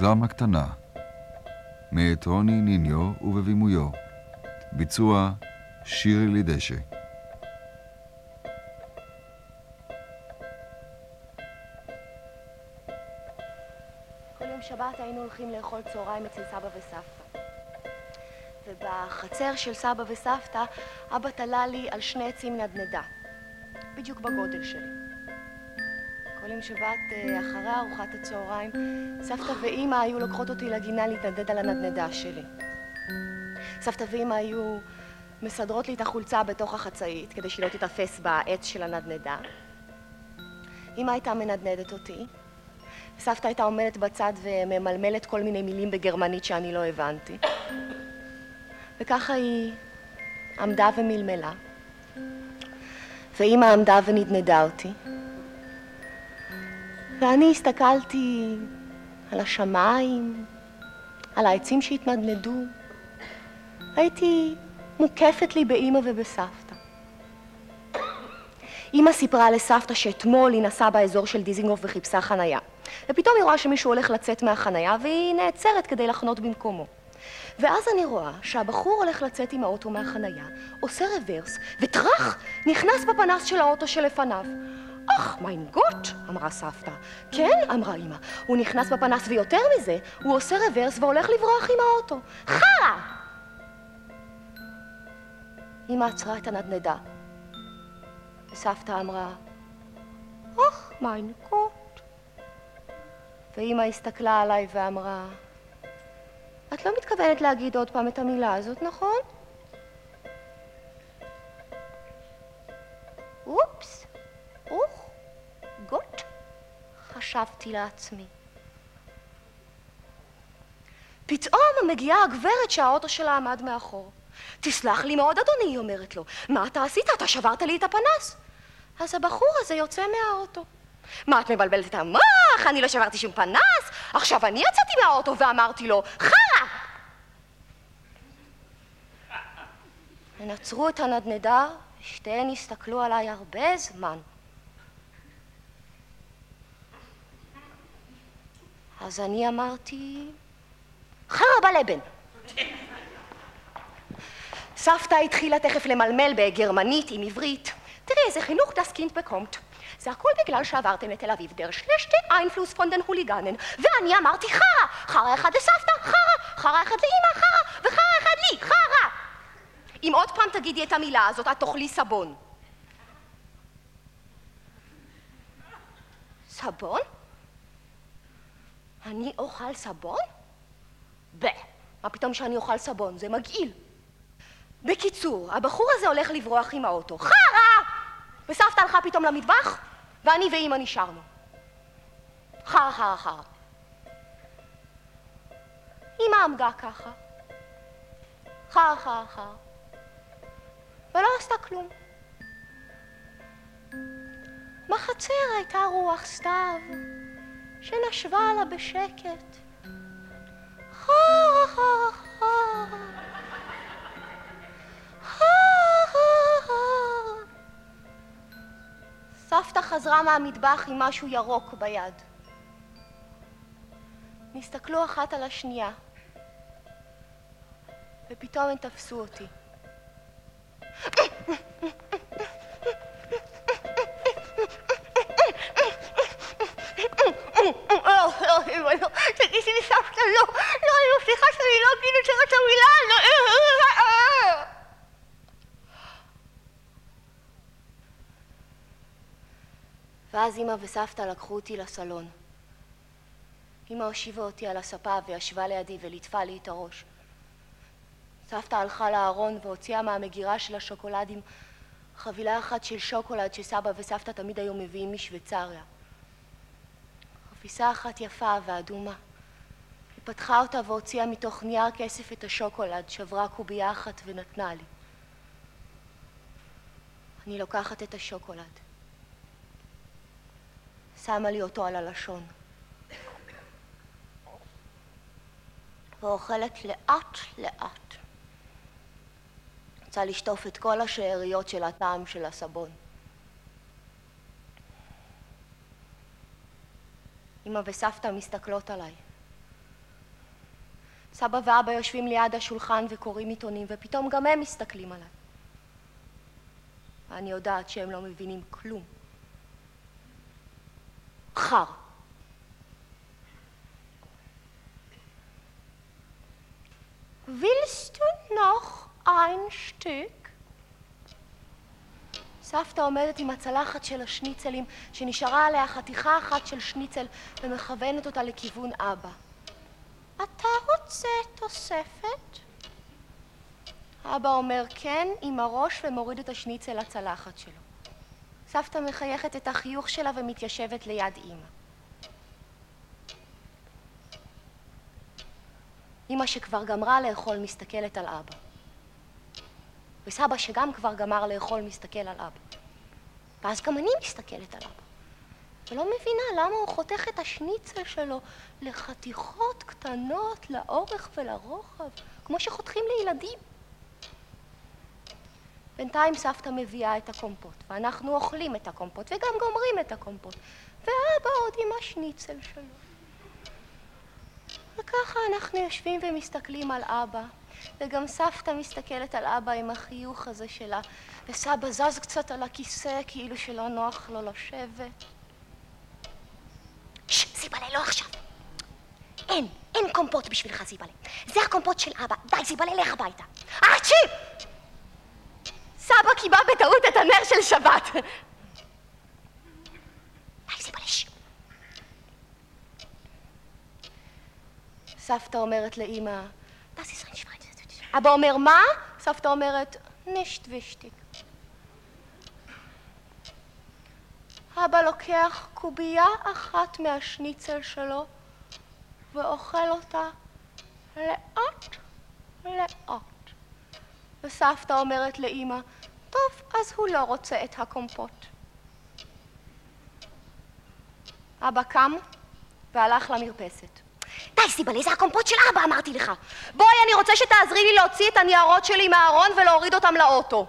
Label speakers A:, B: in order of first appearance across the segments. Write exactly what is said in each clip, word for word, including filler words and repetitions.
A: דרמה קטנה, מאת רוני ניניו ובבימויו, ביצוע שירי לידשא.
B: כל יום שבת היינו הולכים לאכול צהריים אצל סבא וסבתא. ובחצר של סבא וסבתא, אבא תלה לי על שני עצים נדנדה, בדיוק בגודל שלי. כל יום שבת, אחרי ארוחת הצהריים, סבתא ואמא היו לוקחות אותי לגינה להתנדד על הנדנדה שלי. סבתא ואמא היו מסדרות לי את החולצה בתוך החצאית, כדי שהיא לא תתאפס בעץ של הנדנדה. אמא הייתה מנדנדת אותי. סבתא הייתה עומדת בצד וממלמלת כל מיני מילים בגרמנית שאני לא הבנתי. וככה היא עמדה ומלמלה. ואמא עמדה ונדנדה אותי. ואני הסתכלתי על השמיים, על העצים שהתנדנדו. הייתי מוקפת לי באמא ובסבתא. אמא סיפרה לסבתא שאתמול היא נסעה באזור של דיזינגוף וחיפשה חנייה. ופתאום היא רואה שמישהו הולך לצאת מהחנייה והיא נעצרת כדי לחנות במקומו. ואז אני רואה שהבחור הולך לצאת עם האוטו מהחנייה, עושה רוורס, וטרח נכנס בפנס של האוטו שלפניו. אך, מיין גוט, אמרה סבתא. כן, אמרה אמא, הוא נכנס בפנס ויותר מזה, הוא עושה רוורס והולך לברוח עם האוטו. חרא! אמא עצרה את הנדנדה. וסבתא אמרה, אך, מיין גוט. ואמא הסתכלה עליי ואמרה, את לא מתכוונת להגיד עוד פעם את המילה הזאת, נכון? אופס, אוך, גוט, חשבתי לעצמי. פתאום מגיעה הגברת שהאוטו שלה עמד מאחור. תסלח לי מאוד אדוני, היא אומרת לו. מה אתה עשית? אתה שברת לי את הפנס. אז הבחור הזה יוצא מהאוטו. מה את מבלבלת את המוח? אני לא שברתי שום פנס. עכשיו אני יצאתי מהאוטו ואמרתי לו, חרא! הם עצרו את הנדנדה, ושתיהן הסתכלו עליי הרבה זמן. אז אני אמרתי, חרא בלבן. סבתא התחילה תכף למלמל בגרמנית עם עברית. תראי איזה חינוך das Kind bekommt. זה הכל בגלל שעברתם לתל אביב, der schlechte Einfluss von den Hooliganen. ואני אמרתי חרא, חרא אחד לסבתא, חרא, חרא אחד לאמא, חרא, וחרא אחד לי, חרא. אם עוד פעם תגידי את המילה הזאת, את תאכלי סבון. סבון? אני אוכל סבון? ב. מה פתאום שאני אוכל סבון? זה מגעיל. בקיצור, הבחור הזה הולך לברוח עם האוטו. חרא! וסבתא הלכה פתאום למטבח, ואני ואמא נשארנו. חרא, חרא, חרא. אמא עמדה ככה. חרא, חרא, חרא. ולא עשתה כלום. בחצר הייתה רוח סתיו, שנשבה לה בשקט. חרא, חרא, חרא. סבתא חזרה מהמטבח עם משהו ירוק ביד. נסתכלו אחת על השנייה, ופתאום הם תפסו אותי. תגידי לי סבתא, לא, לא, אני מבטיחה שאני לא אגיד יותר את המילה, לא. ואז אמא וסבתא לקחו אותי לסלון. אמא הושיבה אותי על הספה וישבה לידי וליטפה לי את הראש. סבתא הלכה לארון והוציאה מהמגירה של השוקולדים חבילה אחת של שוקולד שסבא וסבתא תמיד היו מביאים משוויצריה. חפיסה אחת יפה ואדומה. היא פתחה אותה והוציאה מתוך נייר כסף את השוקולד, שברה קובייה אחת ונתנה לי. אני לוקחת את השוקולד. שמה לי אותו על הלשון. ואוכלת לאט לאט. רוצה לשטוף את כל השאריות של הטעם של הסבון. אמא וסבתא מסתכלות עליי. סבא ואבא יושבים ליד השולחן וקוראים עיתונים, ופתאום גם הם מסתכלים עליי. אני יודעת שהם לא מבינים כלום. חר. Willst du noch ein Stück? סבתא עומדת עם הצלחת של השניצלים, שנשארה עליה חתיכה אחת של שניצל, ומכוונת אותה לכיוון אבא. אתה רוצה תוספת? אבא אומר כן עם הראש ומוריד את השניצל לצלחת שלו. סבתא מחייכת את החיוך שלה ומתיישבת ליד אמא. אמא שכבר גמרה לאכול מסתכלת על אבא. וסבא שגם כבר גמר לאכול מסתכל על אבא. ואז גם אני מסתכלת על אבא. ולא מבינה למה הוא חותך את השניצל שלו לחתיכות קטנות לאורך ולרוחב, כמו שחותכים לילדים. בינתיים סבתא מביאה את הקומפוט, ואנחנו אוכלים את הקומפוט וגם גומרים את הקומפוט. ואבא עוד עם השניצל שלו. וככה אנחנו יושבים ומסתכלים על אבא, וגם סבתא מסתכלת על אבא עם החיוך הזה שלה, וסבא זז קצת על הכיסא כאילו שלא נוח לו לשבת. ששש, זיבלה, לא עכשיו. אין, אין קומפוט בשבילך, זיבלה. זה הקומפוט של אבא. די, זיבלה, לך הביתה. אצ'י! סבא קיבה בטעות את הנר של שבת. די, זיבלה, שש. סבתא אומרת לאמא, das ist ein Schwein. אבא אומר מה? סבתא אומרת, nicht wichtig. אבא לוקח קובייה אחת מהשניצל שלו ואוכל אותה לאט לאט. וסבתא אומרת לאמא, טוב, אז הוא לא רוצה את הקומפוט. אבא קם והלך למרפסת. די, סיבלה, זה הקומפוט של אבא, אמרתי לך. בואי, אני רוצה שתעזרי לי להוציא את הניירות שלי מהארון ולהוריד אותם לאוטו.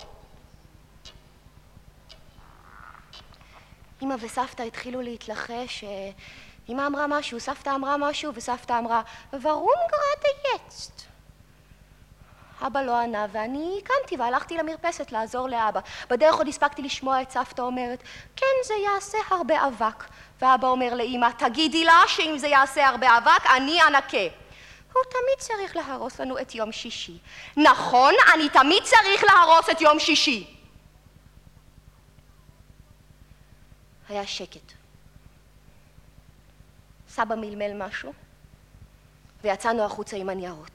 B: אמא וסבתא התחילו להתלחש. אמא אמרה משהו, סבתא אמרה משהו, וסבתא אמרה, warum gerade jetzt? אבא לא ענה, ואני קמתי והלכתי למרפסת לעזור לאבא. בדרך עוד הספקתי לשמוע את סבתא אומרת, כן, זה יעשה הרבה אבק. ואבא אומר לאמא, תגידי לה שאם זה יעשה הרבה אבק, אני אנקה. הוא תמיד צריך להרוס לנו את יום שישי. נכון, אני תמיד צריך להרוס את יום שישי. היה שקט. סבא מלמל משהו, ויצאנו החוצה עם הניירות.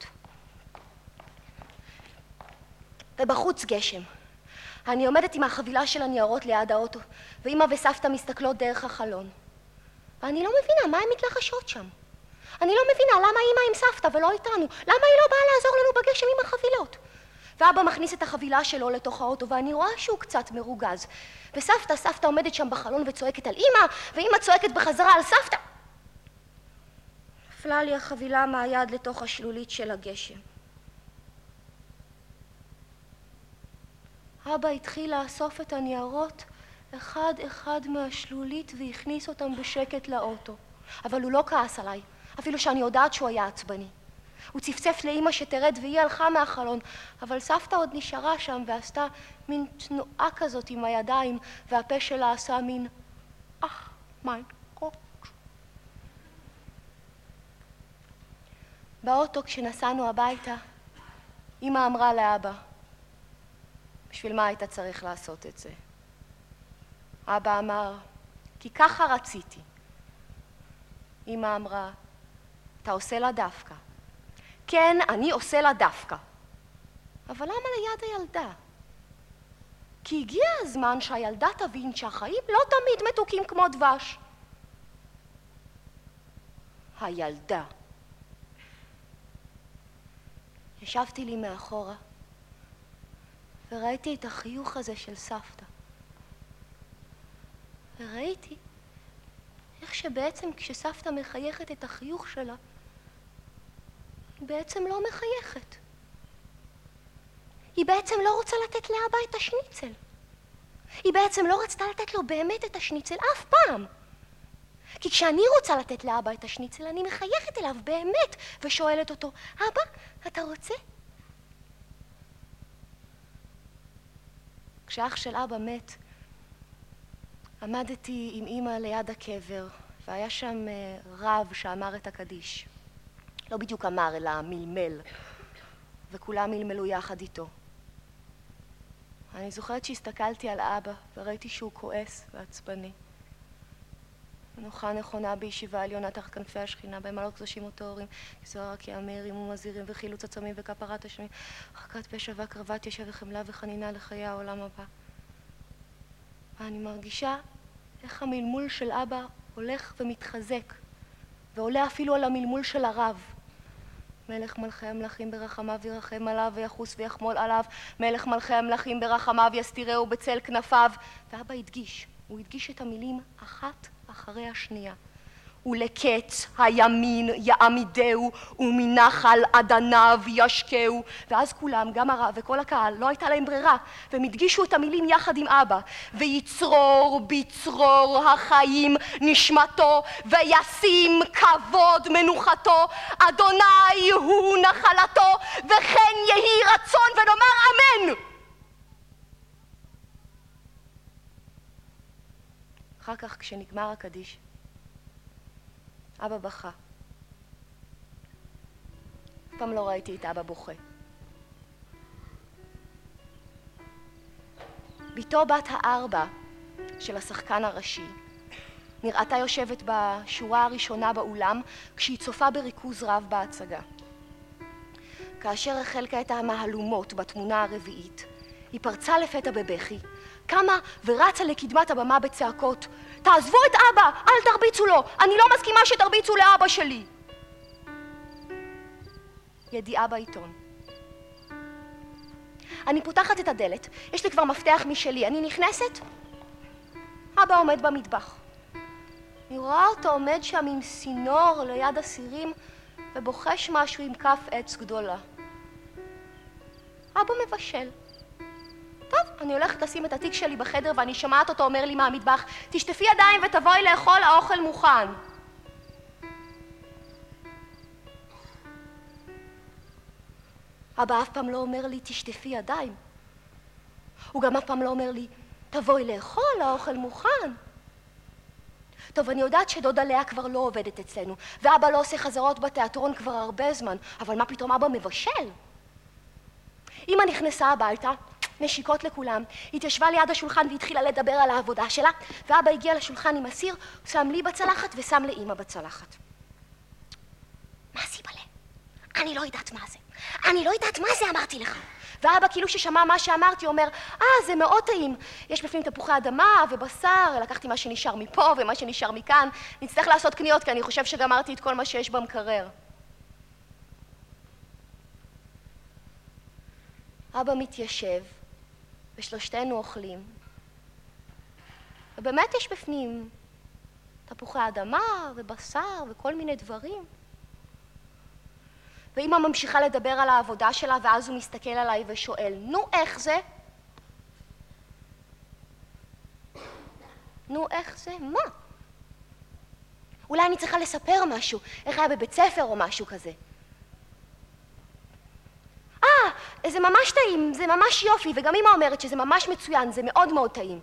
B: ובחוץ גשם. אני עומדת עם החבילה של הניירות ליד האוטו, ואמא וסבתא מסתכלות דרך החלון. ואני לא מבינה מה הן מתלחשות שם. אני לא מבינה למה אמא עם סבתא ולא איתנו. למה היא לא באה לעזור לנו בגשם עם החבילות? ואבא מכניס את החבילה שלו לתוך האוטו, ואני רואה שהוא קצת מרוגז. וסבתא, סבתא עומדת שם בחלון וצועקת על אמא, ואמא צועקת בחזרה על סבתא. נפלה לי החבילה מהיד לתוך השלולית של הגשם. אבא התחיל לאסוף את הניירות אחד אחד מהשלולית והכניס אותם בשקט לאוטו. אבל הוא לא כעס עליי, אפילו שאני יודעת שהוא היה עצבני. הוא צפצף לאמא שתרד והיא הלכה מהחלון, אבל סבתא עוד נשארה שם ועשתה מין תנועה כזאת עם הידיים, והפה שלה עשה מין אך מיין גוט. באוטו כשנסענו הביתה, אמא אמרה לאבא, בשביל מה היית צריך לעשות את זה? אבא אמר, כי ככה רציתי. אמא אמרה, אתה עושה לה דווקא. כן, אני עושה לה דווקא. אבל למה ליד הילדה? כי הגיע הזמן שהילדה תבין שהחיים לא תמיד מתוקים כמו דבש. הילדה. ישבתי לי מאחורה, וראיתי את החיוך הזה של סבתא. וראיתי איך שבעצם כשסבתא מחייכת את החיוך שלה, היא בעצם לא מחייכת. היא בעצם לא רוצה לתת לאבא את השניצל. היא בעצם לא רצתה לתת לו באמת את השניצל אף פעם. כי כשאני רוצה לתת לאבא את השניצל, אני מחייכת אליו באמת, ושואלת אותו, אבא, אתה רוצה? כשאח של אבא מת, עמדתי עם אמא ליד הקבר, והיה שם רב שאמר את הקדיש. לא בדיוק אמר, אלא מלמל, וכולם מלמלו יחד איתו. אני זוכרת שהסתכלתי על אבא, וראיתי שהוא כועס ועצבני. מנוחה נכונה בישיבה עליונה תחת כנפי השכינה, בהם לא קדושים וטהורים, זוהר כי אמרים ומזהירים וחילוץ עצמים וכפרת השמים, הרחקת פשע והקרבת ישע וחמלה וחנינה לחיי העולם הבא. ואני מרגישה איך המלמול של אבא הולך ומתחזק, ועולה אפילו על המלמול של הרב. מלך מלכי המלכים ברחמיו ירחם עליו ויחוס ויחמול עליו, מלך מלכי המלכים ברחמיו יסתירהו בצל כנפיו. ואבא הדגיש, הוא הדגיש את המילים אחת אחרי השנייה. ולקץ הימין יעמידהו ומנחל אדניו ישקהו. ואז כולם, גם הרב וכל הקהל, לא הייתה להם ברירה, והם הדגישו את המילים יחד עם אבא. ויצרור בצרור החיים נשמתו, וישים כבוד מנוחתו, אדוני הוא נחלתו, וכן יהי רצון, ונאמר אמן. אחר כך כשנגמר הקדיש, אבא בכה. אף פעם לא ראיתי את אבא בוכה. ביתו בת הארבע של השחקן הראשי נראתה יושבת בשורה הראשונה באולם כשהיא צופה בריכוז רב בהצגה. כאשר החל כעת המהלומות בתמונה הרביעית, היא פרצה לפתע בבכי, קמה ורצה לקדמת הבמה בצעקות, תעזבו את אבא, אל תרביצו לו, אני לא מסכימה שתרביצו לאבא שלי. ידיעה בעיתון. אני פותחת את הדלת, יש לי כבר מפתח משלי, אני נכנסת, אבא עומד במטבח. אני רואה אותו עומד שם עם סינור ליד הסירים ובוחש משהו עם כף עץ גדולה. אבא מבשל. טוב, אני הולכת לשים את התיק שלי בחדר ואני שומעת אותו אומר לי מהמטבח, תשטפי ידיים ותבואי לאכול, האוכל מוכן. אבא אף פעם לא אומר לי, תשטפי ידיים. הוא גם אף פעם לא אומר לי, תבואי לאכול, האוכל מוכן. טוב, אני יודעת שדודה לאה כבר לא עובדת אצלנו, ואבא לא עושה חזרות בתיאטרון כבר הרבה זמן, אבל מה פתאום אבא מבשל? אמא נכנסה הביתה, נשיקות לכולם, התיישבה ליד השולחן והתחילה לדבר על העבודה שלה, ואבא הגיע לשולחן עם הסיר, שם לי בצלחת ושם לאמא בצלחת. מה סיבלה? אני לא יודעת מה זה. אני לא יודעת מה זה, אמרתי לך. ואבא כאילו ששמע מה שאמרתי אומר, אה, זה מאוד טעים. יש בפנים תפוחי אדמה ובשר, לקחתי מה שנשאר מפה ומה שנשאר מכאן. נצטרך לעשות קניות כי אני חושב שגמרתי את כל מה שיש במקרר. אבא מתיישב, ושלושתנו אוכלים. ובאמת יש בפנים תפוחי אדמה ובשר וכל מיני דברים. ואמא ממשיכה לדבר על העבודה שלה, ואז הוא מסתכל עליי ושואל, נו, איך זה? נו, איך זה? מה? אולי אני צריכה לספר משהו, איך היה בבית ספר או משהו כזה. אה, זה ממש טעים, זה ממש יופי, וגם אמא אומרת שזה ממש מצוין, זה מאוד מאוד טעים.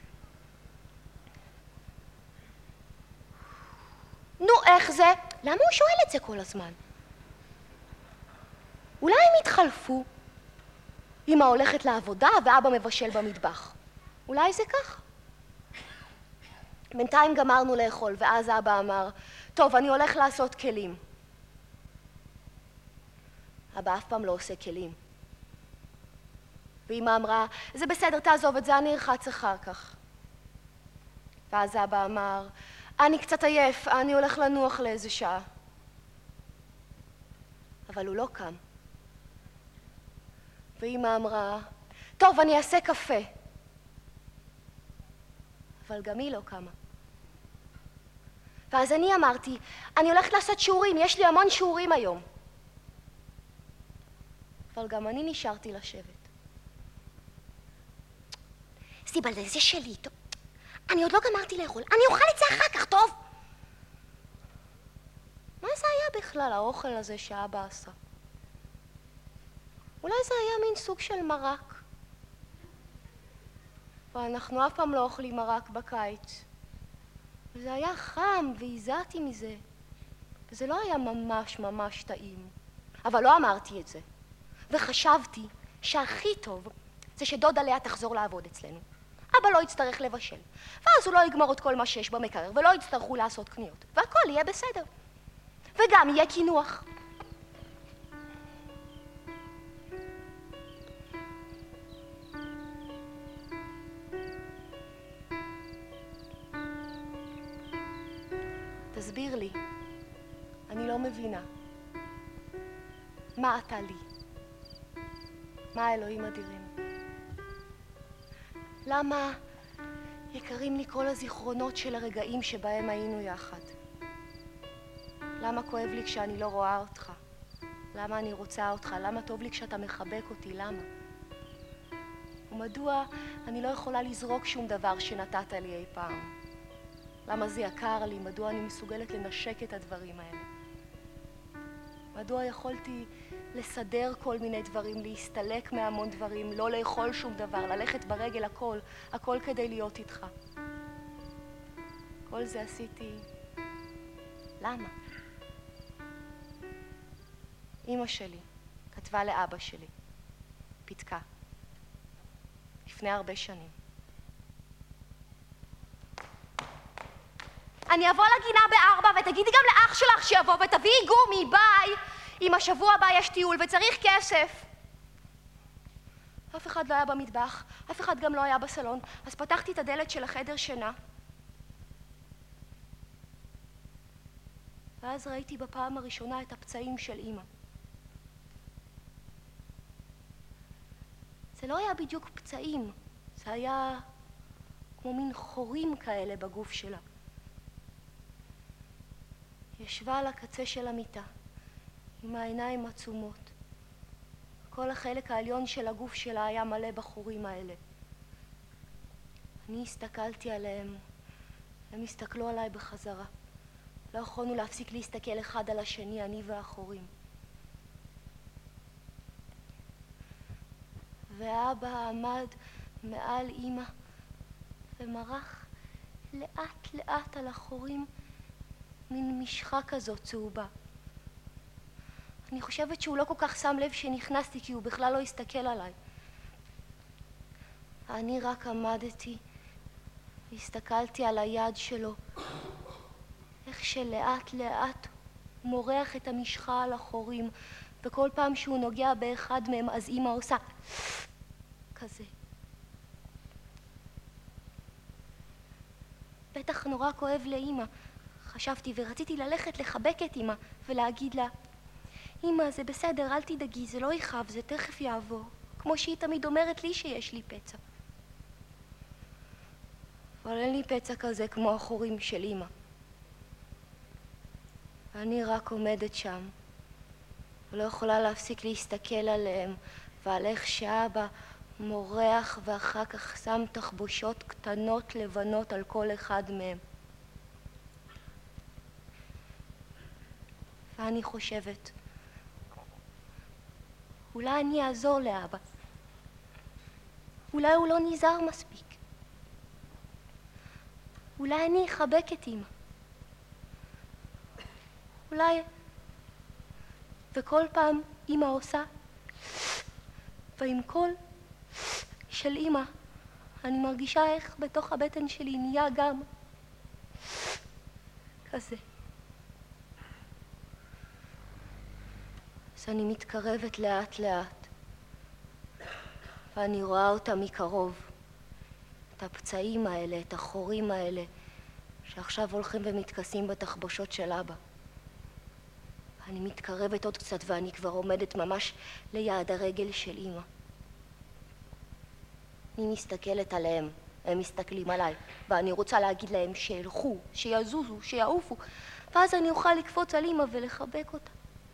B: נו, איך זה? למה הוא שואל את זה כל הזמן? אולי הם התחלפו? אמא הולכת לעבודה ואבא מבשל במטבח. אולי זה כך? בינתיים גמרנו לאכול, ואז אבא אמר, טוב, אני הולך לעשות כלים. אבא אף פעם לא עושה כלים. ואמא אמרה, זה בסדר, תעזוב את זה, אני ארחץ אחר כך. ואז אבא אמר, אני קצת עייף, אני הולך לנוח לאיזה שעה. אבל הוא לא קם. ואמא אמרה, טוב, אני אעשה קפה. אבל גם היא לא קמה. ואז אני אמרתי, אני הולכת לעשות שיעורים, יש לי המון שיעורים היום. אבל גם אני נשארתי לשבת. סיבל, זה שלי, טוב. אני עוד לא גמרתי לאכול, אני אוכל את זה אחר כך, טוב? מה זה היה בכלל האוכל הזה שאבא עשה? אולי זה היה מין סוג של מרק. ואנחנו אף פעם לא אוכלים מרק בקיץ. וזה היה חם והזעתי מזה. וזה לא היה ממש ממש טעים. אבל לא אמרתי את זה. וחשבתי שהכי טוב זה שדודה לאה תחזור לעבוד אצלנו. אבא לא יצטרך לבשל. ואז הוא לא יגמור את כל מה שיש במקרר, ולא יצטרכו לעשות קניות. והכל יהיה בסדר. וגם יהיה קינוח. תסביר לי. אני לא מבינה. מה אתה לי? מה האלוהים אדירים? למה יקרים לי כל הזיכרונות של הרגעים שבהם היינו יחד? למה כואב לי כשאני לא רואה אותך? למה אני רוצה אותך? למה טוב לי כשאתה מחבק אותי? למה? ומדוע אני לא יכולה לזרוק שום דבר שנתת לי אי פעם? למה זה יקר לי? מדוע אני מסוגלת לנשק את הדברים האלה? מדוע יכולתי לסדר כל מיני דברים, להסתלק מהמון דברים, לא לאכול שום דבר, ללכת ברגל, הכל, הכל כדי להיות איתך? כל זה עשיתי. למה? אמא שלי כתבה לאבא שלי פתקה לפני הרבה שנים. אני אבוא לגינה בארבע ותגידי גם לאח שלך שיבוא ותביאי גומי, ביי. אם השבוע הבא יש טיול וצריך כסף. אף אחד לא היה במטבח, אף אחד גם לא היה בסלון, אז פתחתי את הדלת של החדר שינה. ואז ראיתי בפעם הראשונה את הפצעים של אמא. זה לא היה בדיוק פצעים, זה היה כמו מין חורים כאלה בגוף שלה. היא ישבה על הקצה של המיטה, עם העיניים עצומות. כל החלק העליון של הגוף שלה היה מלא בחורים האלה. אני הסתכלתי עליהם, הם הסתכלו עליי בחזרה. לא יכולנו להפסיק להסתכל אחד על השני, אני והחורים. ואבא עמד מעל אמא ומרח לאט לאט על החורים מין משחה כזאת צהובה. אני חושבת שהוא לא כל כך שם לב שנכנסתי, כי הוא בכלל לא הסתכל עליי. אני רק עמדתי והסתכלתי על היד שלו, איך שלאט לאט מורח את המשחה על החורים, וכל פעם שהוא נוגע באחד מהם אז אמא עושה כזה. בטח נורא כואב לאמא, חשבתי, ורציתי ללכת לחבק את אמא ולהגיד לה, אמא, זה בסדר, אל תדאגי, זה לא יכאב, זה תכף יעבור, כמו שהיא תמיד אומרת לי שיש לי פצע. אבל אין לי פצע כזה כמו החורים של אמא. ואני רק עומדת שם, ולא יכולה להפסיק להסתכל עליהם, ועל איך שאבא מורח ואחר כך שם תחבושות קטנות לבנות על כל אחד מהם. ואני חושבת, אולי אני אעזור לאבא. אולי הוא לא נזהר מספיק. אולי אני אחבק את אמא. אולי... וכל פעם אמא עושה, ועם קול של אמא, אני מרגישה איך בתוך הבטן שלי נהיה גם כזה. אז אני מתקרבת לאט לאט, ואני רואה אותה מקרוב, את הפצעים האלה, את החורים האלה, שעכשיו הולכים ומתכסים בתחבושות של אבא. אני מתקרבת עוד קצת ואני כבר עומדת ממש ליד הרגל של אמא. אני מסתכלת עליהם, הם מסתכלים עליי, ואני רוצה להגיד להם שילכו, שיזוזו, שיעופו, ואז אני אוכל לקפוץ על אמא ולחבק אותה.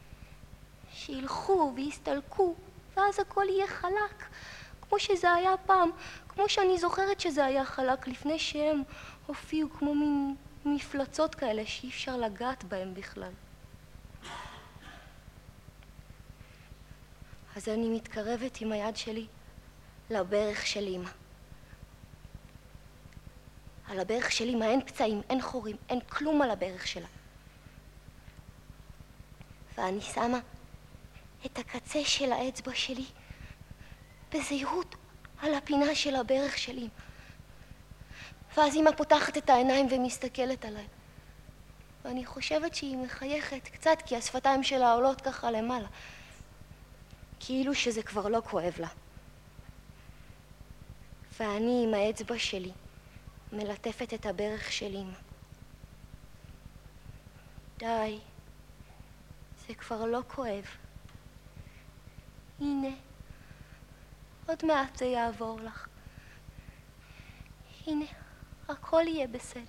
B: שילכו ויסתלקו, ואז הכל יהיה חלק, כמו שזה היה פעם, כמו שאני זוכרת שזה היה חלק לפני שהם הופיעו כמו מין מפלצות כאלה שאי אפשר לגעת בהם בכלל. אז אני מתקרבת עם היד שלי לברך של אמא. על הברך של אמא אין פצעים, אין חורים, אין כלום על הברך שלה. ואני שמה את הקצה של האצבע שלי בזהירות על הפינה של הברך של אמא. ואז אמא פותחת את העיניים ומסתכלת עליי. ואני חושבת שהיא מחייכת קצת, כי השפתיים שלה עולות ככה למעלה. כאילו שזה כבר לא כואב לה. ואני עם האצבע שלי מלטפת את הברך של אמא. די, זה כבר לא כואב. הנה, עוד מעט זה יעבור לך. הנה, הכל יהיה בסדר.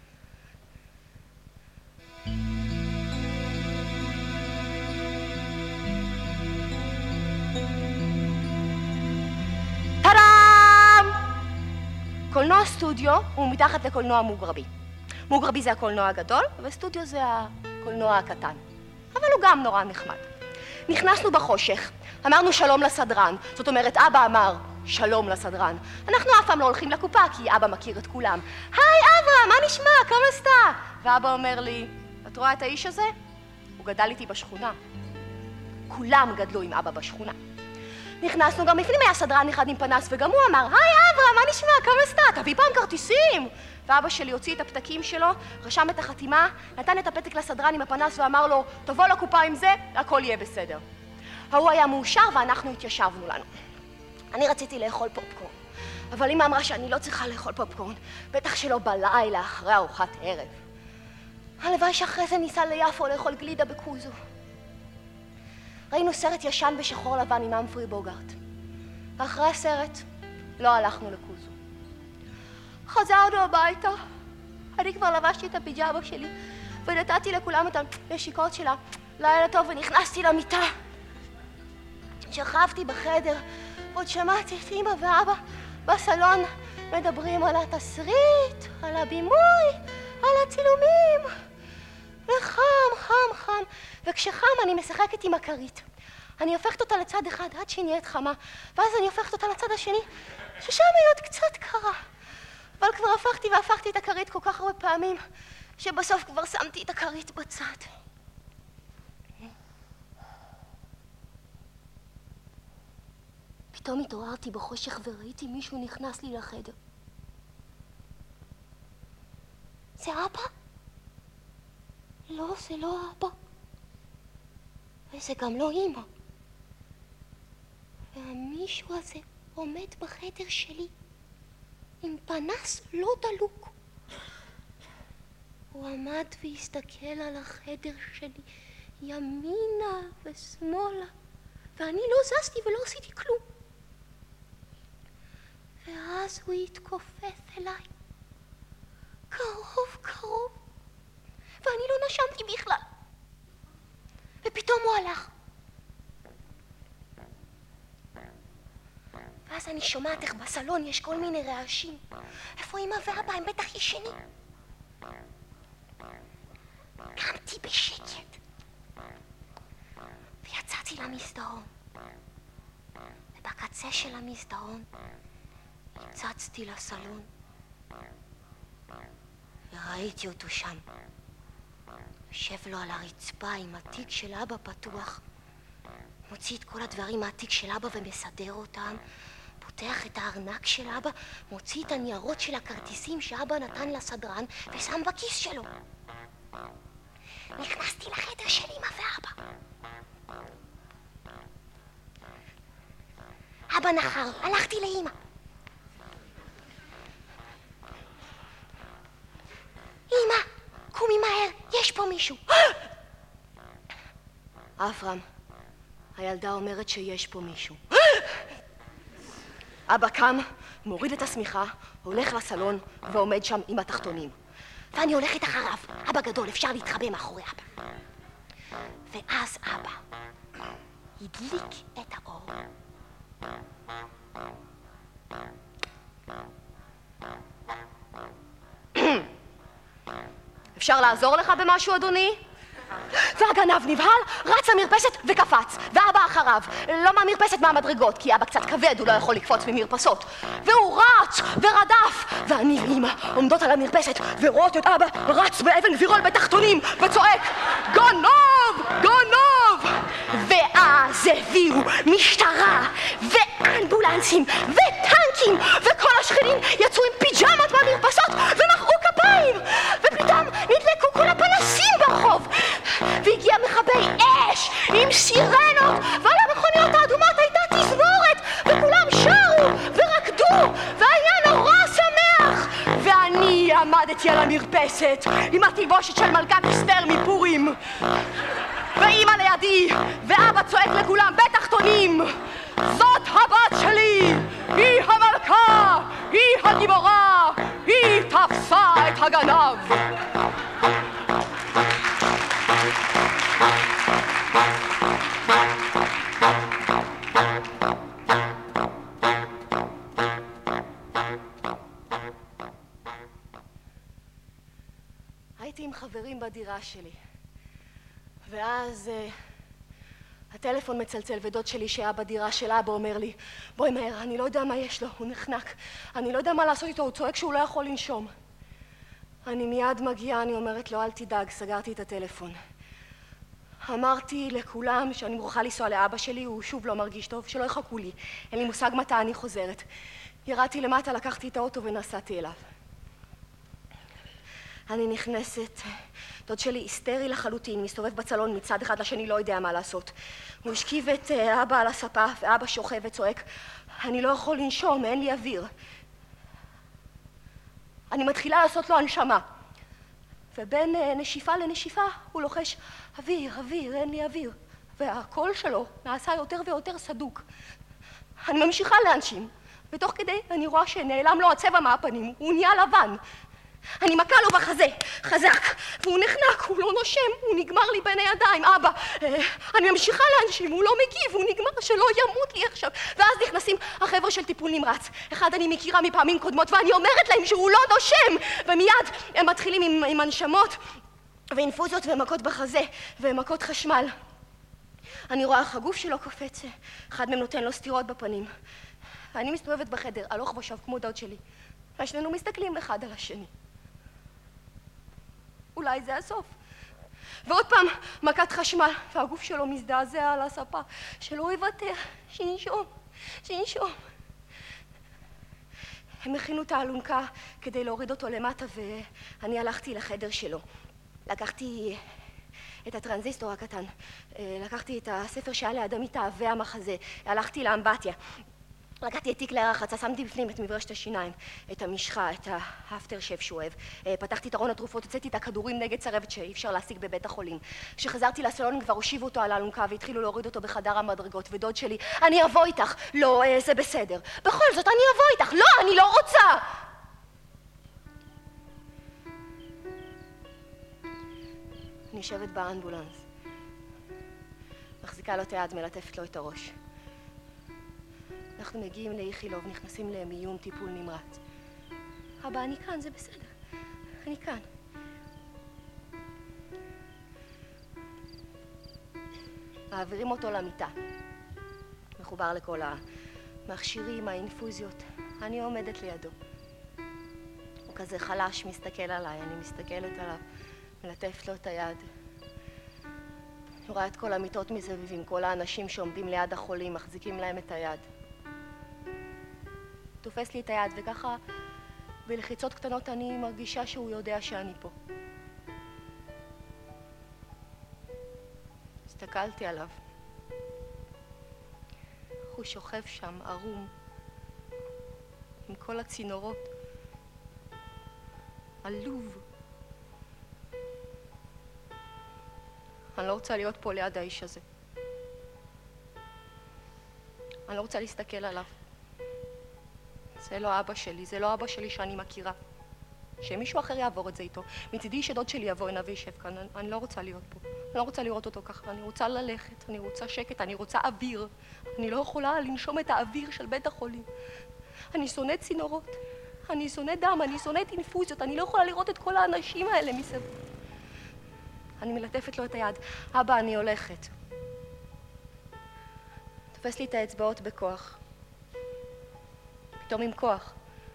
B: טאדאם! קולנוע סטודיו הוא מתחת לקולנוע מוגרבי. מוגרבי זה הקולנוע הגדול, וסטודיו זה הקולנוע הקטן. אבל הוא גם נורא נחמד. נכנסנו בחושך, אמרנו שלום לסדרן. זאת אומרת, אבא אמר שלום לסדרן. אנחנו אף פעם לא הולכים לקופה, כי אבא מכיר את כולם. היי אבא, מה נשמע? כמה סתה? ואבא אומר לי, את רואה את האיש הזה? הוא גדל איתי בשכונה. כולם גדלו עם אבא בשכונה. נכנסנו, גם לפנים היה סדרן אחד עם פנס, וגם הוא אמר, היי אברה, מה נשמע? כמה סתה? תביא פעם כרטיסים! ואבא שלי הוציא את הפתקים שלו, רשם את החתימה, נתן את הפתק לסדרן עם הפנס ואמר לו, תבוא לקופה עם זה, הכל יהיה בסדר. ההוא היה מאושר ואנחנו התיישבנו לנו. אני רציתי לאכול פופקורן, אבל אמא אמרה שאני לא צריכה לאכול פופקורן, בטח שלא בלילה אחרי ארוחת ערב. הלוואי שאחרי זה ניסה ליפו לאכול גלידה בקוזו. ראינו סרט ישן בשחור לבן עם אמפרי בוגארט. ואחרי הסרט לא הלכנו לקוזו. חזרנו הביתה. אני כבר לבשתי את הפיג'מה שלי ונתתי לכולם את הנשיקות שלה. לילה טוב, ונכנסתי למיטה. שכבתי בחדר ועוד שמעתי את אמא ואבא בסלון מדברים על התסריט, על הבימוי, על הצילומים. וחם, חם, חם. וכשחם אני משחקת עם הכרית. אני הופכת אותה לצד אחד עד שהיא נהיית חמה, ואז אני הופכת אותה לצד השני, ששם היא עוד קצת קרה. אבל כבר הפכתי והפכתי את הכרית כל כך הרבה פעמים, שבסוף כבר שמתי את הכרית בצד. פתאום התעוררתי בחושך וראיתי מישהו נכנס לי לחדר. זה אבא? לא, זה לא אבא. וזה גם לא אמא. והמישהו הזה עומד בחדר שלי עם פנס לא דלוק. הוא עמד והסתכל על החדר שלי ימינה ושמאלה, ואני לא זזתי ולא עשיתי כלום. ואז הוא התכופף אליי קרוב קרוב, ואני לא נשמתי בכלל. ופתאום הוא הלך. ואז אני שומעת איך בסלון יש כל מיני רעשים. איפה אמא ואבא? הם בטח ישנים. קמתי בשקט ויצאתי למסדרון. ובקצה של המסדרון הצצתי לסלון וראיתי אותו שם. יושב לו על הרצפה עם התיק של אבא פתוח, מוציא את כל הדברים מהתיק של אבא ומסדר אותם, פותח את הארנק של אבא, מוציא את הניירות של הכרטיסים שאבא נתן לסדרן ושם בכיס שלו. נכנסתי לחדר של אמא ואבא. אבא נחר, הלכתי לאמא. אמא, קומי מהר, יש פה מישהו. אברהם, הילדה אומרת שיש פה מישהו. אבא קם, מוריד את השמיכה, הולך לסלון ועומד שם עם התחתונים. ואני הולכת אחריו. אבא גדול, אפשר להתחבא מאחורי אבא. ואז אבא הדליק את האור. אפשר לעזור לך במשהו, אדוני? והגנב נבהל, רץ למרפסת וקפץ, ואבא אחריו. לא מהמרפסת, מהמדרגות, כי אבא קצת כבד, הוא לא יכול לקפוץ ממרפסות. והוא רץ ורדף, ואני ואמא עומדות על המרפסת ורואות את אבא רץ באבן גבירול בתחתונים וצועק גונוב! גונוב! ואז הביאו משטרה ואמבולנסים וטנקים, וכל השכנים יצאו עם פיג'מות מהמרפסות ומחאו כפיים, ופתאום נדלקו כל הפנסים ברחוב, והגיע מכבי אש עם סירנות, ועל המכוניות האדומות הייתה תזמורת, וכולם שרו ורקדו, והיה נורא שמח. ואני עמדתי על המרפסת עם התלבושת של מלכת אסתר מפורים, ואמא לידי, ואבא צועק לכולם בתחתונים, זאת הבת שלי, היא המלכה, היא הגיבורה, היא תפסה את הגנב. הייתי עם חברים בדירה שלי, ואז uh, הטלפון מצלצל, ודוד שלי שהיה בדירה של אבא אומר לי, בואי מהר, אני לא יודע מה יש לו, הוא נחנק, אני לא יודע מה לעשות איתו, הוא צועק שהוא לא יכול לנשום. אני מיד מגיעה, אני אומרת לו, אל תדאג, סגרתי את הטלפון. אמרתי לכולם שאני מוכרחה לנסוע לאבא שלי, הוא שוב לא מרגיש טוב, שלא יחכו לי, אין לי מושג מתי אני חוזרת. ירדתי למטה, לקחתי את האוטו ונסעתי אליו. אני נכנסת, דוד שלי היסטרי לחלוטין, מסתובב בצלון מצד אחד לשני, לא יודע מה לעשות. הוא השכיב את אבא על הספה, ואבא שוכב וצועק, אני לא יכול לנשום, אין לי אוויר. אני מתחילה לעשות לו הנשמה, ובין נשיפה לנשיפה הוא לוחש, אוויר, אוויר, אין לי אוויר. והקול שלו נעשה יותר ויותר סדוק. אני ממשיכה להנשים, ותוך כדי אני רואה שנעלם לו הצבע מהפנים, הוא נהיה לבן. אני מכה לו בחזה, חזק, והוא נחנק, הוא לא נושם, הוא נגמר לי בין הידיים, אבא, אה, אני ממשיכה לאנשים, הוא לא מגיב, הוא נגמר, שלא ימות לי עכשיו. ואז נכנסים החבר'ה של טיפול נמרץ, אחד אני מכירה מפעמים קודמות, ואני אומרת להם שהוא לא נושם, ומיד הם מתחילים עם, עם הנשמות, ואינפוזיות ומכות בחזה, ומכות חשמל. אני רואה איך הגוף שלו קופץ, אחד מהם נותן לו סטירות בפנים, ואני מסתובבת בחדר, הלוך ושב כמו דוד שלי, ושנינו מסתכלים אחד על השני. אולי זה הסוף. ועוד פעם מכת חשמל, והגוף שלו מזדעזע על הספה, שלא יוותר, שינשום, שינשום. הם הכינו את האלונקה כדי להוריד אותו למטה, ואני הלכתי לחדר שלו. לקחתי את הטרנזיסטור הקטן, לקחתי את הספר שהיה ליד המיטה והמחזה, הלכתי לאמבטיה. לקחתי את תיק להרחצה, שמתי בפנים את מברשת השיניים, את המשחה, את האפטר שף שהוא אוהב. פתחתי את ארון התרופות, הוצאתי את הכדורים נגד צרבת שאי אפשר להשיג בבית החולים. כשחזרתי לסלון כבר הושיבו אותו על האלונקה והתחילו להוריד אותו בחדר המדרגות, ודוד שלי, אני אבוא איתך. לא, זה בסדר. בכל זאת, אני אבוא איתך. לא, אני לא רוצה. אני יושבת באמבולנס, מחזיקה לו את היד, מלטפת לו את הראש. אנחנו מגיעים לאיכילוב, נכנסים למיון טיפול נמרץ. אבא, אני כאן, זה בסדר. אני כאן. מעבירים אותו למיטה. מחובר לכל המכשירים, האינפוזיות. אני עומדת לידו. הוא כזה חלש, מסתכל עליי, אני מסתכלת עליו, מלטפת לו את היד. אני רואה את כל המיטות מסביבים, כל האנשים שעומדים ליד החולים, מחזיקים להם את היד. תופס לי את היד, וככה בלחיצות קטנות אני מרגישה שהוא יודע שאני פה. הסתכלתי עליו. הוא שוכב שם, ערום, עם כל הצינורות, עלוב. אני לא רוצה להיות פה ליד האיש הזה. אני לא רוצה להסתכל עליו. זה לא אבא שלי, זה לא אבא שלי שאני מכירה. שמישהו אחר יעבור את זה איתו. מצידי שדוד שלי יבוא הנה וישב כאן. אני, אני לא רוצה להיות פה. אני לא רוצה לראות אותו ככה. אני רוצה ללכת, אני רוצה שקט, אני רוצה אוויר. אני לא יכולה לנשום את האוויר של בית החולים. אני שונאת צינורות, אני שונאת דם, אני שונאת אינפוזיות. אני לא יכולה לראות את כל האנשים האלה מסביב. אני מלטפת לו את היד. אבא, אני הולכת. תופס לי את האצבעות בכוח. פתאום עם כוח.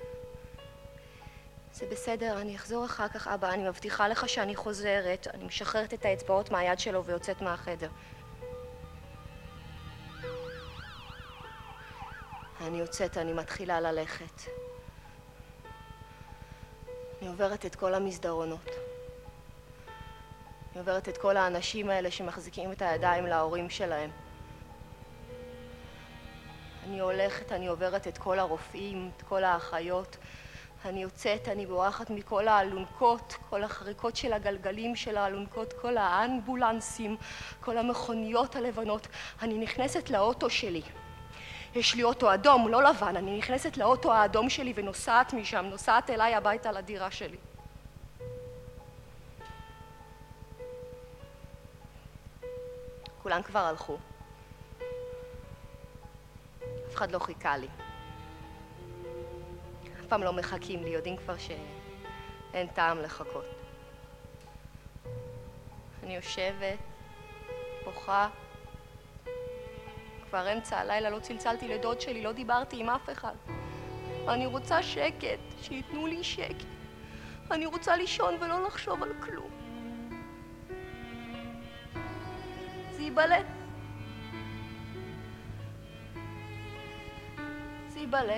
B: זה בסדר, אני אחזור אחר כך, אבא, אני מבטיחה לך שאני חוזרת. אני משחררת את האצבעות מהיד שלו ויוצאת מהחדר. אני יוצאת, אני מתחילה ללכת. אני עוברת את כל המסדרונות. אני עוברת את כל האנשים האלה שמחזיקים את הידיים להורים שלהם. אני הולכת, אני עוברת את כל הרופאים, את כל האחיות. אני יוצאת, אני בורחת מכל האלונקות, כל החריקות של הגלגלים של האלונקות, כל האמבולנסים, כל המכוניות הלבנות. אני נכנסת לאוטו שלי. יש לי אוטו אדום, לא לבן. אני נכנסת לאוטו האדום שלי ונוסעת משם, נוסעת אליי הביתה לדירה שלי. כולם כבר הלכו. אף אחד לא חיכה לי. אף פעם לא מחכים לי, יודעים כבר שאין טעם לחכות. אני יושבת, בוכה. כבר אמצע הלילה, לא צלצלתי לדוד שלי, לא דיברתי עם אף אחד. אני רוצה שקט, שיתנו לי שקט. אני רוצה לישון ולא לחשוב על כלום. זה ייבלה. זה ייבלה.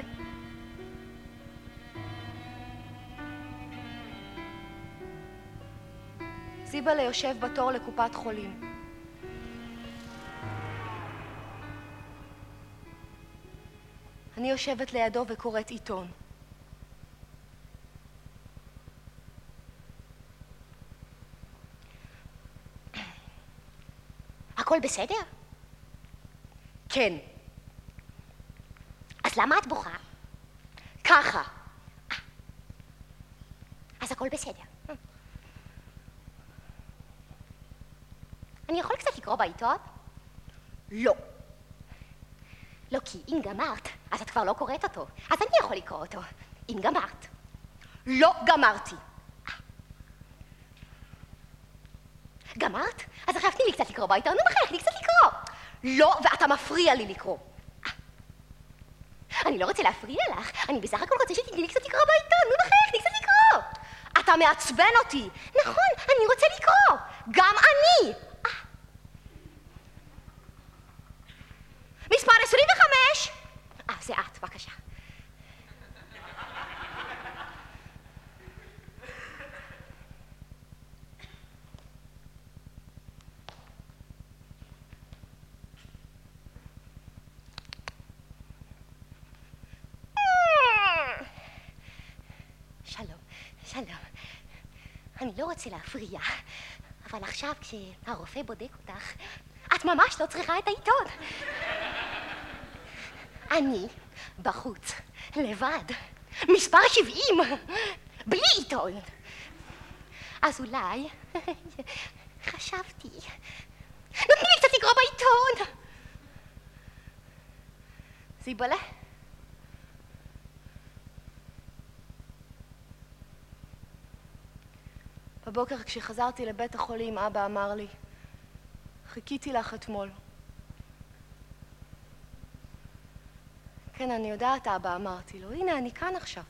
B: זיבלה יושב בתור לקופת חולים. אני יושבת לידו וקוראת עיתון.
C: הכל בסדר?
B: כן.
C: אז למה את בוכה?
B: ככה.
C: אז הכל בסדר. אני יכול קצת לקרוא בעיתון?
B: לא.
C: לא, כי אם גמרת, אז את כבר לא קוראת אותו. אז אני יכול לקרוא אותו, אם גמרת.
B: לא גמרתי.
C: גמרת? אז עכשיו תני לי קצת לקרוא בעיתון, נו מחייך, תני קצת לקרוא.
B: לא, ואתה מפריע לי לקרוא.
C: אני לא רוצה להפריע לך, אני בסך הכל רוצה שתתני לי קצת לקרוא בעיתון, נו מחייך, תני קצת לקרוא.
B: אתה מעצבן אותי.
C: נכון, אני רוצה לקרוא.
B: גם אני. מספר עשרים וחמש.
C: אה, זה את, בבקשה. שלום, שלום. אני לא רוצה להפריע, אבל עכשיו כשהרופא בודק אותך, את ממש לא צריכה את העיתון. אני בחוץ, לבד, מספר שבעים, בלי עיתון. אז אולי, חשבתי, נתני לי קצת לקרוא בעיתון.
B: זיבלה? בבוקר כשחזרתי לבית החולים, אבא אמר לי, חיכיתי לך אתמול. כן, אני יודעת, אבא, אמרתי לו, הנה, אני כאן עכשיו.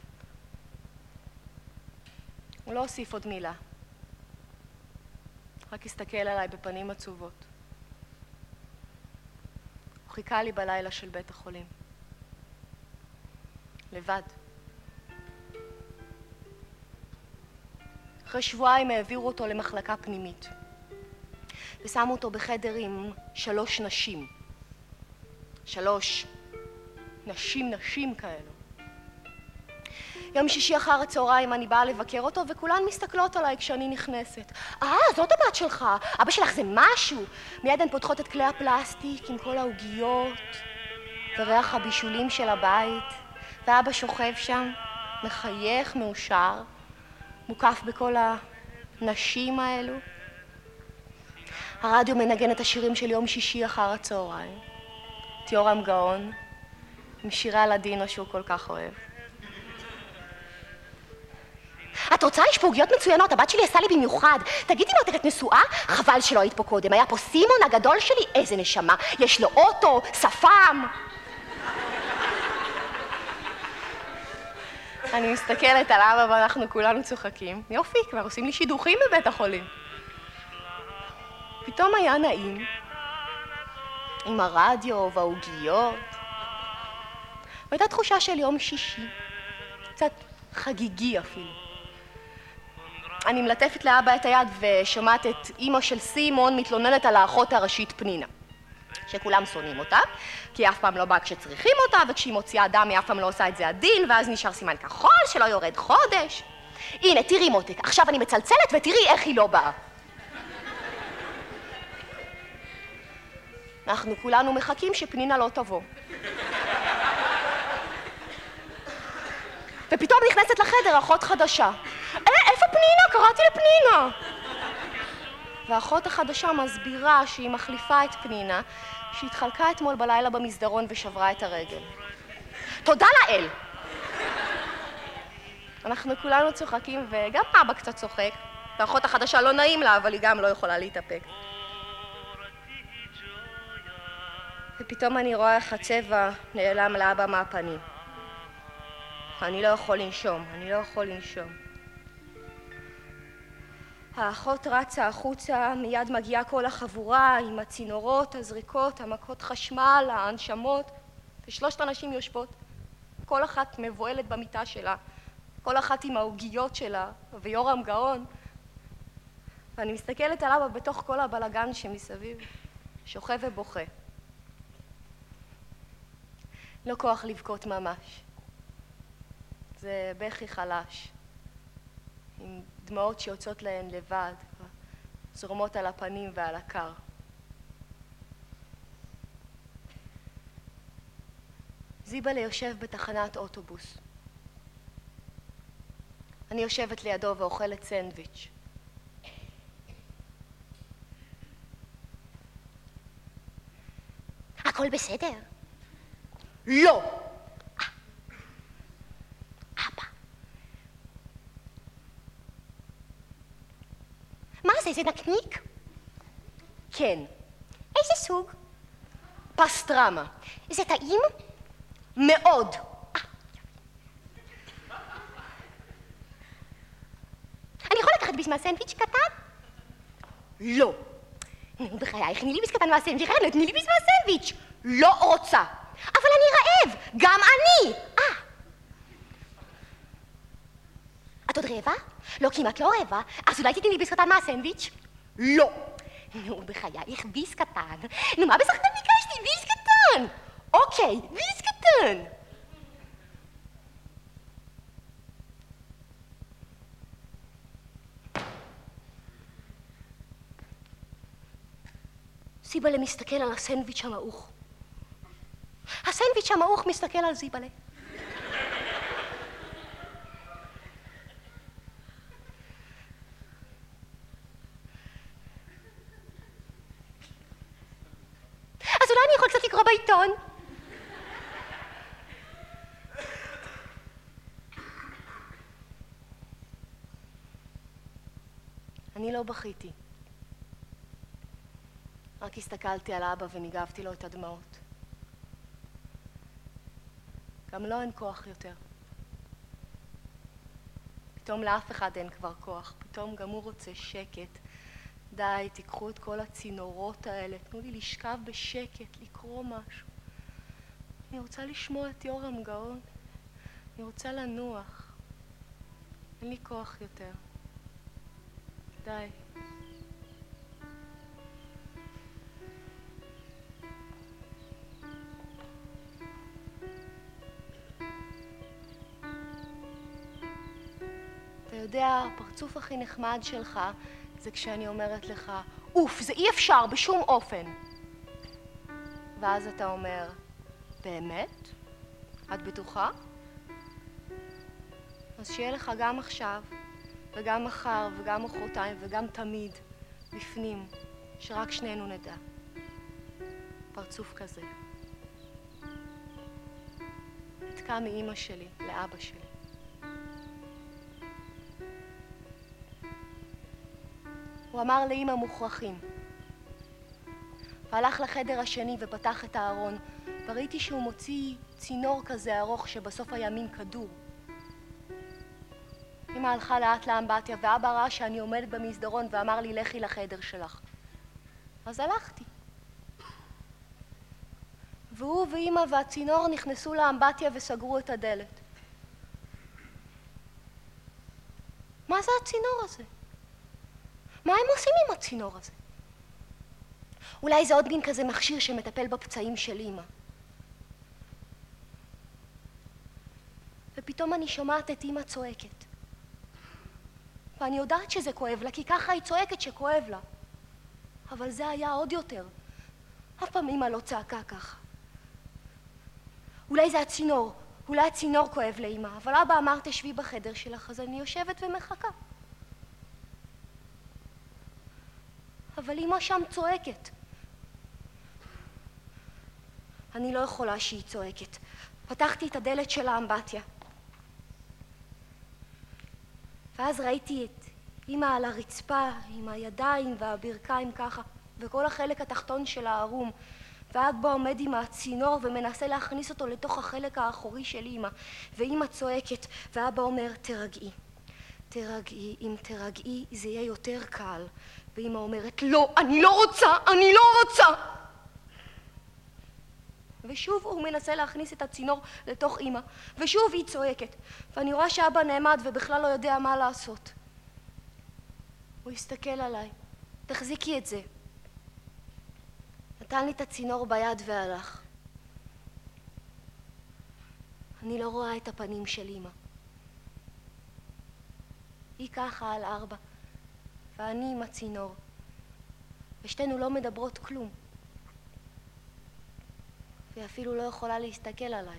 B: הוא לא הוסיף עוד מילה. רק הסתכל עליי בפנים עצובות. הוא חיכה לי בלילה של בית החולים. לבד. אחרי שבועיים העבירו אותו למחלקה פנימית. ושמו אותו בחדר עם שלוש נשים. שלוש נשים, נשים כאלו. יום שישי אחר הצהריים אני באה לבקר אותו, וכולן מסתכלות עליי כשאני נכנסת. אה, זאת הבת שלך, אבא שלך זה משהו. מיד הן פותחות את כלי הפלסטיק עם כל העוגיות, וריח הבישולים של הבית, ואבא שוכב שם, מחייך, מאושר, מוקף בכל הנשים האלו. הרדיו מנגן את השירים של יום שישי אחר הצהריים. את יורם גאון, עם שירי הלדינו שהוא כל כך אוהב.
C: את רוצה? יש פה עוגיות מצוינות, הבת שלי עשה לי במיוחד. תגידי לו, את נשואה? חבל שלא היית פה קודם. היה פה סימון הגדול שלי, איזה נשמה. יש לו אוטו, שפם.
B: אני מסתכלת על אבא ואנחנו כולנו צוחקים. יופי, כבר עושים לי שידוכים בבית החולים. פתאום היה נעים, עם הרדיו והעוגיות. והייתה תחושה של יום שישי, קצת חגיגי אפילו. אני מלטפת לאבא את היד ושומעת את אמא של סימון מתלוננת על האחות הראשית פנינה. שכולם שונאים אותה, כי אף פעם לא באה כשצריכים אותה, וכשהיא מוציאה דם היא אף פעם לא עושה את זה עדין, ואז נשאר סימן כחול שלא יורד חודש. הנה, תראי מותק, עכשיו אני מצלצלת ותראי איך היא לא באה. אנחנו כולנו מחכים שפנינה לא תבוא. ופתאום נכנסת לחדר אחות חדשה. אה, איפה פנינה? קראתי לפנינה. והאחות החדשה מסבירה שהיא מחליפה את פנינה, שהתחלקה אתמול בלילה במסדרון ושברה את הרגל. תודה לאל! אנחנו כולנו צוחקים וגם אבא קצת צוחק. והאחות החדשה לא נעים לה, אבל היא גם לא יכולה להתאפק. ופתאום אני רואה איך הצבע נעלם לאבא מהפנים. אני לא יכול לנשום, אני לא יכול לנשום. האחות רצה החוצה, מיד מגיעה כל החבורה עם הצינורות, הזריקות, המכות חשמל, ההנשמות, ושלושת אנשים יושבות, כל אחת מבועלת במיטה שלה, כל אחת עם העוגיות שלה, ויורם גאון. ואני מסתכלת על אבא בתוך כל הבלגן שמסביב, שוכב ובוכה. לא כוח לבכות ממש. זה בכי חלש, עם דמעות שיוצאות להן לבד, זורמות על הפנים ועל הקר. זיבלה יושב בתחנת אוטובוס. אני יושבת לידו ואוכלת סנדוויץ'.
C: הכל בסדר?
B: לא!
C: אבא. מה זה? זה נקניק?
B: כן.
C: איזה סוג?
B: פסטרמה.
C: זה טעים?
B: מאוד.
C: אני יכולה לקחת ביס מהסנדוויץ' קטן?
B: לא.
C: נו, בחייך, תני לי ביס קטן מהסנדוויץ', אחרת, תני לי ביס מהסנדוויץ'.
B: לא רוצה.
C: אבל אני רעב!
B: גם אני!
C: אה. את עוד רעבה? לא, כי אם את לא רעבה, אז אולי תתני לי ביס קטן מהסנדוויץ'?
B: לא.
C: נו, בחייך, ביס קטן. נו, מה בסך הכל ביקשתי? ביס קטן!
B: אוקיי, ביס קטן.
C: זיבלה מסתכל על הסנדוויץ' המעוך. הסנדוויץ' המעוך מסתכל על זיבלה. אז אולי אני יכול קצת לקרוא בעיתון?
B: אני לא בכיתי. רק הסתכלתי על אבא וניגבתי לו את הדמעות. גם לו אין כוח יותר. פתאום לאף אחד אין כבר כוח. פתאום גם הוא רוצה שקט. די, תיקחו את כל הצינורות האלה. תנו לי לשכב בשקט, לקרוא משהו. אני רוצה לשמוע את יורם גאון. אני רוצה לנוח. אין לי כוח יותר. די. אתה יודע, הפרצוף הכי נחמד שלך זה כשאני אומרת לך, אוף, זה אי אפשר בשום אופן. ואז אתה אומר, באמת? את בטוחה? אז שיהיה לך גם עכשיו, וגם מחר, וגם מחרתיים, וגם תמיד, בפנים, שרק שנינו נדע. פרצוף כזה. נתקע מאמא שלי לאבא שלי. הוא אמר לאמא מוכרחים. והלך לחדר השני ופתח את הארון, וראיתי שהוא מוציא צינור כזה ארוך שבסוף היה מין כדור. אמא הלכה לאט לאמבטיה, ואבא ראה שאני עומדת במסדרון ואמר לי, לכי לחדר שלך. אז הלכתי. והוא ואמא והצינור נכנסו לאמבטיה וסגרו את הדלת. מה זה הצינור הזה? מה הם עושים עם הצינור הזה? אולי זה עוד מין כזה מכשיר שמטפל בפצעים של אמא. ופתאום אני שומעת את אמא צועקת. ואני יודעת שזה כואב לה, כי ככה היא צועקת שכואב לה. אבל זה היה עוד יותר. אף פעם אמא לא צעקה ככה. אולי זה הצינור, אולי הצינור כואב לאמא, אבל אבא אמר תשבי בחדר שלך, אז אני יושבת ומחכה. אבל אמא שם צועקת. אני לא יכולה שהיא צועקת. פתחתי את הדלת של האמבטיה. ואז ראיתי את אמא על הרצפה עם הידיים והברכיים ככה, וכל החלק התחתון של הערום. ואבא עומד עם הצינור ומנסה להכניס אותו לתוך החלק האחורי של אמא. ואמא צועקת, ואבא אומר, תרגעי. תרגעי, אם תרגעי זה יהיה יותר קל. ואמא אומרת, לא, אני לא רוצה, אני לא רוצה. ושוב הוא מנסה להכניס את הצינור לתוך אמא, ושוב היא צועקת. ואני רואה שאבא נעמד ובכלל לא יודע מה לעשות. הוא הסתכל עליי, תחזיקי את זה. נתן לי את הצינור ביד והלך. אני לא רואה את הפנים של אמא. היא ככה על ארבע, ואני עם הצינור. ושתינו לא מדברות כלום. והיא אפילו לא יכולה להסתכל עליי.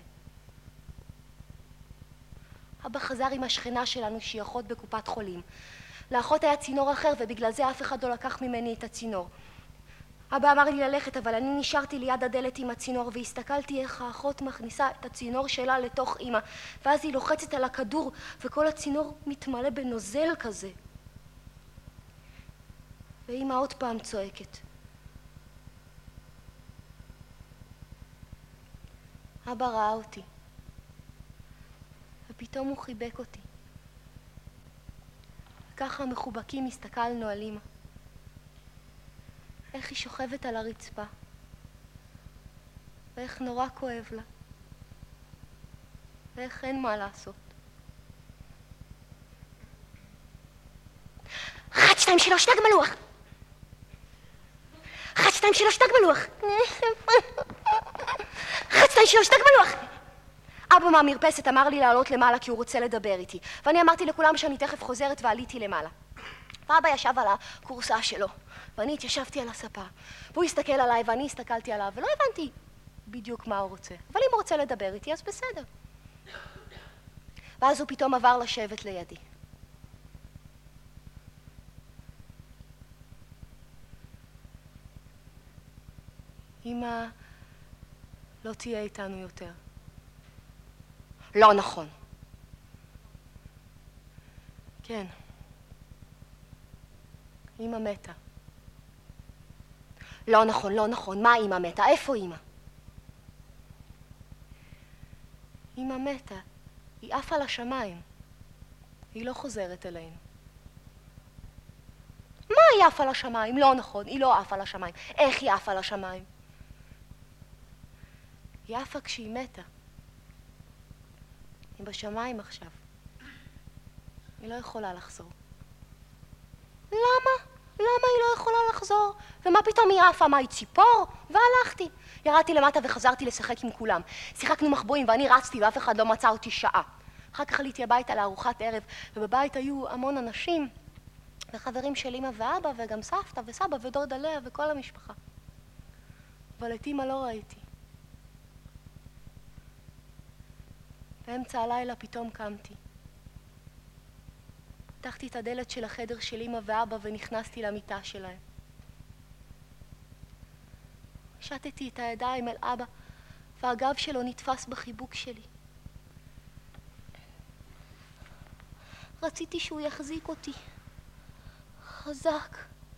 B: אבא חזר עם השכנה שלנו שהיא אחות בקופת חולים. לאחות היה צינור אחר ובגלל זה אף אחד לא לקח ממני את הצינור. אבא אמר לי ללכת, אבל אני נשארתי ליד הדלת עם הצינור והסתכלתי איך האחות מכניסה את הצינור שלה לתוך אמא, ואז היא לוחצת על הכדור וכל הצינור מתמלא בנוזל כזה. ואמא עוד פעם צועקת. אבא ראה אותי, ופתאום הוא חיבק אותי. וככה מחובקים הסתכלנו על אמא. איך היא שוכבת על הרצפה, ואיך נורא כואב לה, ואיך אין מה לעשות. אחת, שתיים, שלוש, דג מלוח! אחת, שתיים, שלוש, דג מלוח! אחת, שתיים, שלוש, דג מלוח! אבא מהמרפסת אמר לי לעלות למעלה כי הוא רוצה לדבר איתי, ואני אמרתי לכולם שאני תכף חוזרת ועליתי למעלה. ואבא ישב על הקורסה שלו, ואני התיישבתי על הספה, והוא הסתכל עליי ואני הסתכלתי עליו, ולא הבנתי בדיוק מה הוא רוצה. אבל אם הוא רוצה לדבר איתי, אז בסדר. ואז הוא פתאום עבר לשבת לידי. אמא לא תהיה איתנו יותר. לא נכון. כן. אמא מתה. לא נכון, לא נכון. מה אמא מתה? איפה אמא? אמא מתה. היא עפה לשמיים. היא לא חוזרת אלינו. מה היא עפה לשמיים? לא נכון, היא לא עפה לשמיים. איך היא עפה לשמיים? היא עפה כשהיא מתה. היא בשמיים עכשיו. היא לא יכולה לחזור. למה? למה היא לא יכולה לחזור? ומה פתאום היא עפה? מה, היא ציפור? והלכתי. ירדתי למטה וחזרתי לשחק עם כולם. שיחקנו מחבואים ואני רצתי ואף אחד לא מצא אותי שעה. אחר כך עליתי הביתה לארוחת ערב, ובבית היו המון אנשים, וחברים של אמא ואבא, וגם סבתא וסבא ודודה לאה וכל המשפחה. אבל את אמא לא ראיתי. באמצע הלילה פתאום קמתי. פתחתי את הדלת של החדר של אמא ואבא ונכנסתי למיטה שלהם. שטתי את הידיים אל אבא, והגב שלו נתפס בחיבוק שלי. רציתי שהוא יחזיק אותי. חזק,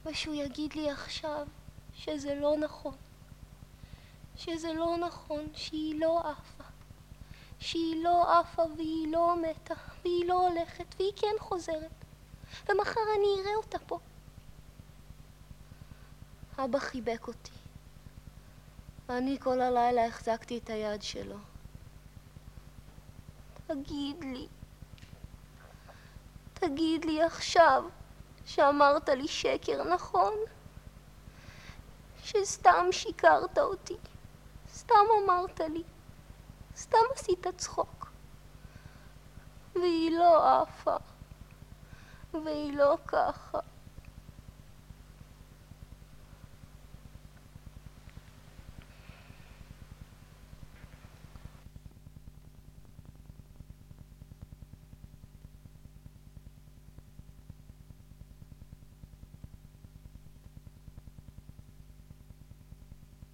B: ושהוא יגיד לי עכשיו שזה לא נכון. שזה לא נכון, שהיא לא עפה. שהיא לא עפה והיא לא מתה, והיא לא הולכת, והיא כן חוזרת. ומחר אני אראה אותה פה. אבא חיבק אותי. ואני כל הלילה החזקתי את היד שלו. תגיד לי, תגיד לי עכשיו שאמרת לי שקר נכון? שסתם שיקרת אותי, סתם אמרת לי, סתם עשית צחוק. והיא לא עפה, והיא לא ככה.